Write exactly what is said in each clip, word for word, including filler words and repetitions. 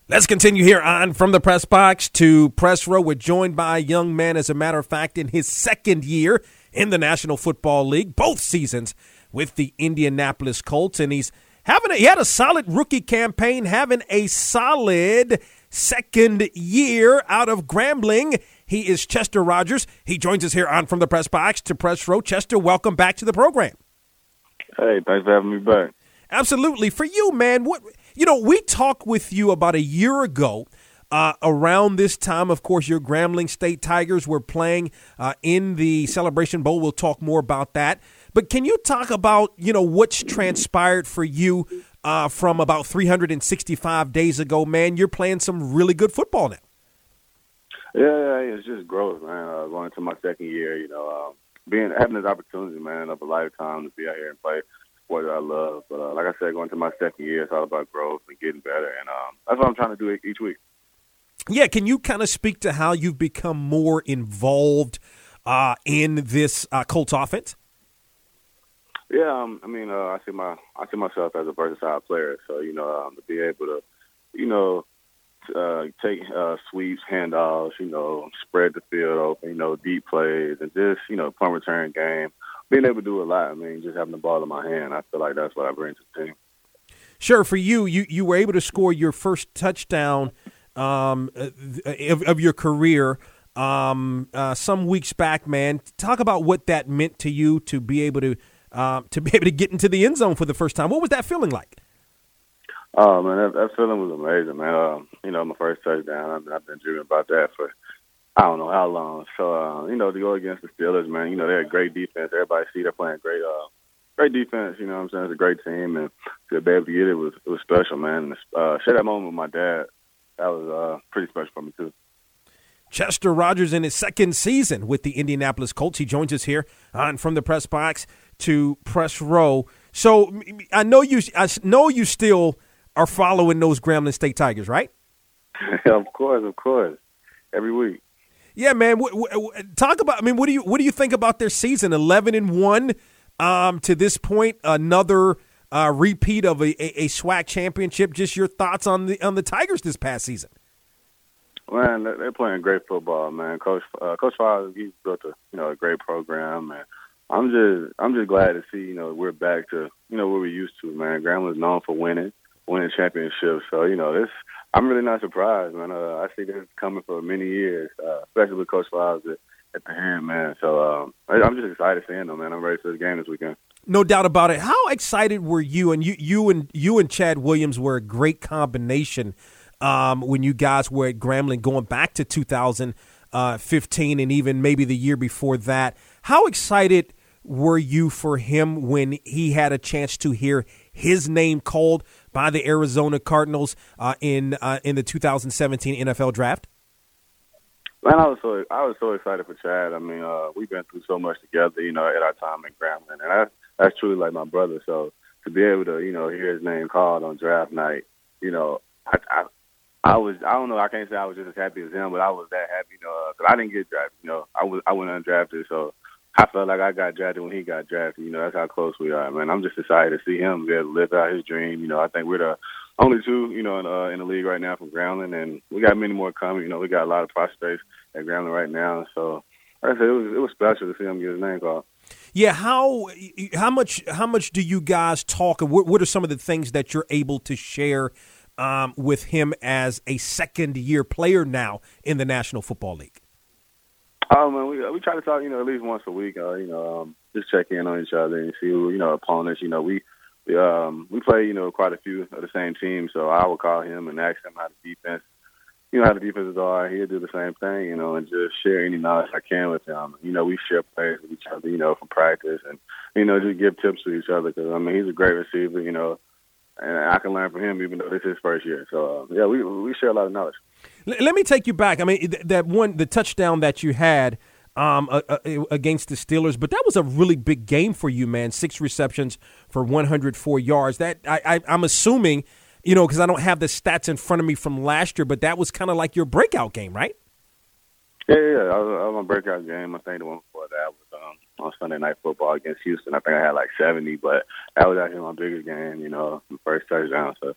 Let's continue here on From the Press Box to Press Row. We're joined by a young man, as a matter of fact, in his second year in the National Football League, both seasons with the Indianapolis Colts, and he's having a, he had a solid rookie campaign, having a solid second year out of Grambling. He is Chester Rogers. He joins us here on From the Press Box to Press Row. Chester, welcome back to the program. Hey, thanks for having me back. Absolutely. For you, man, what you know, we talked with you about a year ago. Uh, around this time, of course, your Grambling State Tigers were playing uh, in the Celebration Bowl. We'll talk more about that. But can you talk about, you know, what's transpired for you uh, from about three hundred sixty-five days ago, man? You're playing some really good football now. Yeah, yeah, it's just growth, man. Uh, going into my second year, you know, um, being having this opportunity, man, of a lifetime to be out here and play what I love. But uh, like I said, going to my second year, it's all about growth and getting better, and um, that's what I'm trying to do each week. Yeah, can you kind of speak to how you've become more involved uh, in this uh, Colts offense? Yeah, um, I mean, uh, I see my I see myself as a versatile player, so you know, um, to be able to, you know, uh, take uh, sweeps, handoffs, you know, spread the field open, you know, deep plays, and just you know, punt return game. Being able to do a lot, I mean, just having the ball in my hand, I feel like that's what I bring to the team. Sure. For you, you, you were able to score your first touchdown um, of, of your career um, uh, some weeks back, man. Talk about what that meant to you to be able to uh, to be able to get into the end zone for the first time. What was that feeling like? Oh, man, that, that feeling was amazing, man. Uh, you know, my first touchdown, I've, I've been dreaming about that for I don't know how long. So, uh, you know, to go against the Steelers, man, you know, they're a great defense. Everybody see they're playing great uh, great defense, you know what I'm saying? It's a great team, and to be able to get it was it was special, man. And uh, share that moment with my dad, that was uh, pretty special for me, too. Chester Rogers in his second season with the Indianapolis Colts. He joins us here on From the Press Box to Press Row. So I know you I know you still are following those Grambling State Tigers, right? Of course, of course. Every week. Yeah, man. W- w- talk about. I mean, what do you what do you think about their season? Eleven and one um, to this point. Another uh, repeat of a, a, a SWAC championship. Just your thoughts on the on the Tigers this past season? Man, they're playing great football, man. Coach uh, Coach Fox, he's built a you know a great program, and I'm just I'm just glad to see you know we're back to you know what we're used to, man. Grambling's known for winning, winning championships, so you know this. I'm really not surprised, man. Uh, I see this coming for many years, uh, especially with Coach Files at, at the hand, man. So um, I'm just excited seeing them, man. I'm ready for this game this weekend. No doubt about it. How excited were you? And you, you and you and Chad Williams were a great combination um, when you guys were at Grambling, going back to two thousand fifteen and even maybe the year before that. How excited were you for him when he had a chance to hear his name called by the Arizona Cardinals uh, in uh, in the two thousand seventeen N F L Draft? Man, I was so I was so excited for Chad. I mean, uh, we've been through so much together, you know, at our time in Grambling, and that's that's truly like my brother. So to be able to, you know, hear his name called on draft night, you know, I, I, I was I don't know, I can't say I was just as happy as him, but I was that happy, you know, because I didn't get drafted, you know, I was I went undrafted, so I felt like I got drafted when he got drafted. You know, that's how close we are, man. I'm just excited to see him be able to live out his dream. You know, I think we're the only two, you know, in, uh, in the league right now from Grambling, and we got many more coming. You know, we got a lot of prospects at Grambling right now. So, like I said, it was it was special to see him get his name called. Yeah, how how much how much do you guys talk, and what, what are some of the things that you're able to share um, with him as a second year player now in the National Football League? Oh man, we we try to talk, you know, at least once a week. Uh, you know, um, just check in on each other and see who, you know, opponents. You know, we we um we play, you know, quite a few of the same teams. So I will call him and ask him how the defense, you know, how the defenses are. He'll do the same thing, you know, and just share any knowledge I can with him. You know, we share plays with each other, you know, for practice, and you know, just give tips to each other because I mean, he's a great receiver, you know, and I can learn from him even though this is his first year. So uh, yeah, we we share a lot of knowledge. Let me take you back. I mean, that one, the touchdown that you had um, against the Steelers, but that was a really big game for you, man. Six receptions for one hundred four yards. That I, I, I'm assuming, you know, because I don't have the stats in front of me from last year, but that was kind of like your breakout game, right? Yeah, yeah, that was, that was my breakout game. I think the one before that was um, on Sunday Night Football against Houston. I think I had like seventy, but that was actually my biggest game, you know, the first touchdown. So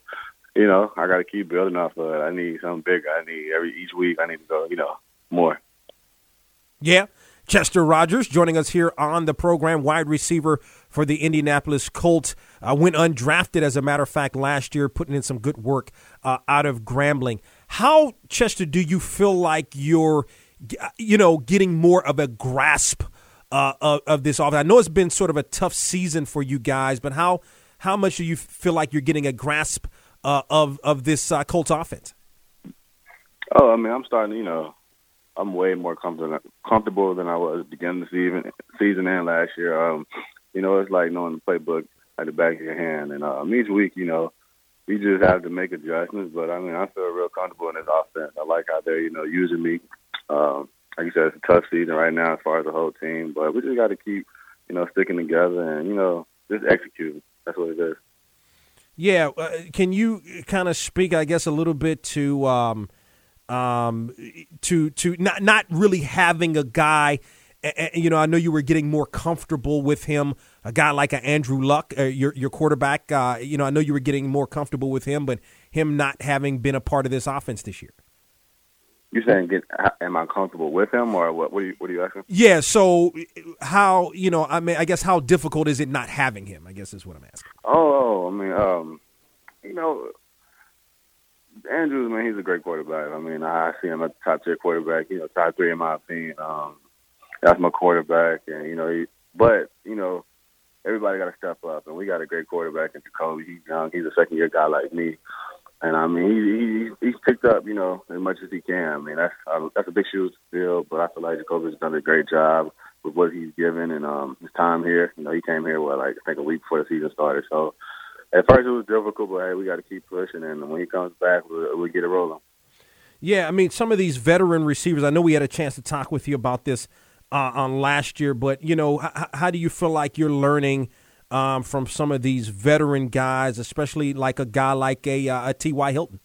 you know, I got to keep building off of it. I need something bigger. I need every each week. I need to go, you know, more. Yeah. Chester Rogers joining us here on the program, wide receiver for the Indianapolis Colts. Uh, went undrafted, as a matter of fact, last year, putting in some good work uh, out of Grambling. How, Chester, do you feel like you're, you know, getting more of a grasp uh, of, of this offense? I know it's been sort of a tough season for you guys, but how how much do you feel like you're getting a grasp uh, of, of this uh, Colts offense? Oh, I mean, I'm starting, you know, I'm way more comfortable comfortable than I was at the beginning of the season, season and last year. Um, you know, it's like knowing the playbook at the back of your hand. And um, each week, you know, you just have to make adjustments. But, I mean, I feel real comfortable in this offense. I like how they're, you know, using me. Um, like you said, it's a tough season right now as far as the whole team. But we just got to keep, you know, sticking together and, you know, just executing. That's what it is. Yeah. Uh, can you kind of speak, I guess, a little bit to um, – Um, to to not not really having a guy, uh, you know, I know you were getting more comfortable with him, a guy like a Andrew Luck, uh, your your quarterback. Uh, you know, I know you were getting more comfortable with him, but him not having been a part of this offense this year. You saying, get, am I comfortable with him, or what? What are you, what are you asking? Yeah. So, how you know? I mean, I guess how difficult is it not having him? I guess is what I'm asking. Oh, I mean, um, you know. Andrews, man, he's a great quarterback. I mean, I see him as a top tier quarterback. You know, top three in my opinion. Um, that's my quarterback, and you know, he, but you know, everybody got to step up, and we got a great quarterback in Jacoby. He's young. He's a second year guy like me, and I mean, he, he he's picked up, you know, as much as he can. I mean, that's uh, that's a big shoes to fill, but I feel like Jacoby's done a great job with what he's given and um, his time here. You know, he came here what like I think a week before the season started, so. At first it was difficult, but hey, we got to keep pushing, and when he comes back, we'll, we'll get it rolling. Yeah, I mean, some of these veteran receivers, I know we had a chance to talk with you about this uh, on last year, but, you know, h- how do you feel like you're learning um, from some of these veteran guys, especially like a guy like a, uh, a T Y. Hilton?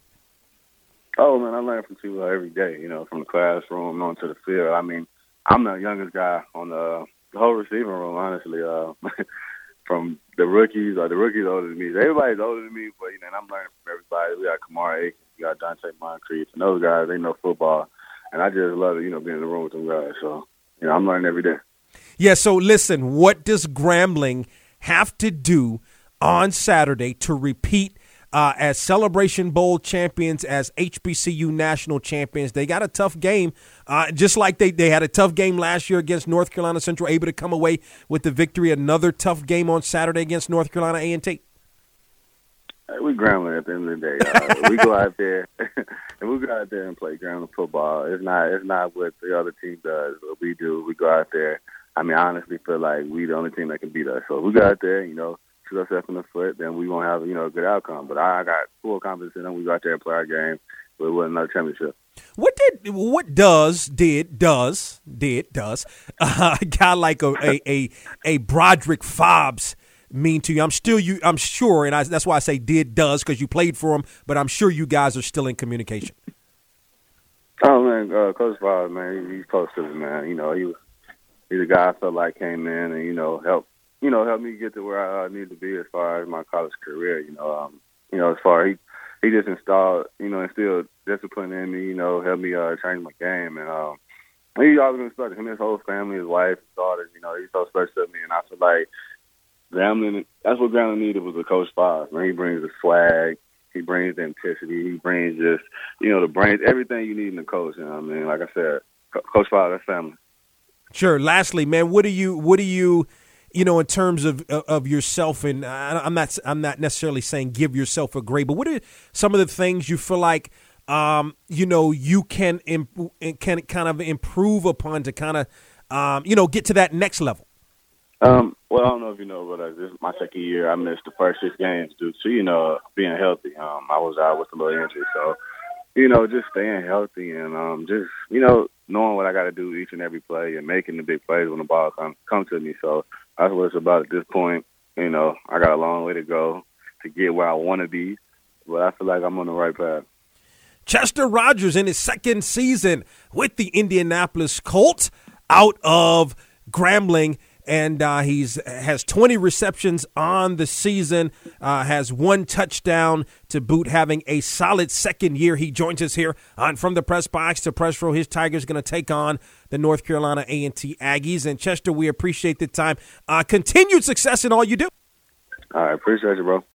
Oh, man, I learn from T Y every day, you know, from the classroom on to the field. I mean, I'm the youngest guy on the, the whole receiving room, honestly. Uh From the rookies, or the rookies older than me. Everybody's older than me, but you know, and I'm learning from everybody. We got Kamara Aiken, we got Dante Moncrief, and those guys, they know football, and I just love it, you know, being in the room with them guys. So, you know, I'm learning every day. Yeah. So listen, what does Grambling have to do on Saturday to repeat uh, as Celebration Bowl champions, as H B C U national champions? They got a tough game, uh, just like they, they had a tough game last year against North Carolina Central, able to come away with the victory. Another tough game on Saturday against North Carolina A and T. Hey, we Grambling at the end of the day. Uh, we go out there and we go out there and play Grambling football. It's not it's not what the other team does. What we do, we go out there. I mean, I honestly feel like we the only team that can beat us. So if we go out there, you know, shoot ourselves in the foot, then we won't have, you know, a good outcome. But I got full confidence in them. We go out there and play our game. But it wasn't another championship. What did, what does, did, does, did, does uh, a guy like a, a, a, a Broderick Fobbs mean to you? I'm still, you, I'm sure, and I, that's why I say did, does, because you played for him, but I'm sure you guys are still in communication. Oh, man, uh, Coach Fobbs, man, he, he's close to me, man. You know, he was, he's a guy I felt like came in and, you know, helped, you know, helped me get to where I uh, need to be as far as my college career, you know. Um, you know, as far as he, he just installed, you know, instilled discipline in me, you know, helped me uh, change my game. And um, he always been special. Him and his whole family, his wife, his daughters, you know, he's so special to me. And I feel like Grambling, that's what Grambling needed was a Coach Fobbs. Man, he brings the swag. He brings the intensity. He brings just, you know, the brains, everything you need in a coach. You know what I mean? Like I said, Coach Fobbs, that's family. Sure. Lastly, man, what do you, what do you, you know, in terms of of yourself, and I'm not I'm not necessarily saying give yourself a grade, but what are some of the things you feel like, um, you know, you can imp- can kind of improve upon to kind of, um, you know, get to that next level? Um, well, I don't know if you know, but uh, this is my second year. I missed the first six games due to, you know, being healthy. Um, I was out with a little injury, so, you know, just staying healthy and um, just, you know, knowing what I got to do each and every play and making the big plays when the ball comes come to me. So that's what it's about at this point. You know, I got a long way to go to get where I want to be, but I feel like I'm on the right path. Chester Rogers in his second season with the Indianapolis Colts out of Grambling. and uh, he's has twenty receptions on the season, uh, has one touchdown to boot, having a solid second year. He joins us here on From the Press Box to Press Row. His Tigers going to take on the North Carolina A and T Aggies. And Chester, we appreciate the time. Uh, continued success in all you do. All right, appreciate you, bro.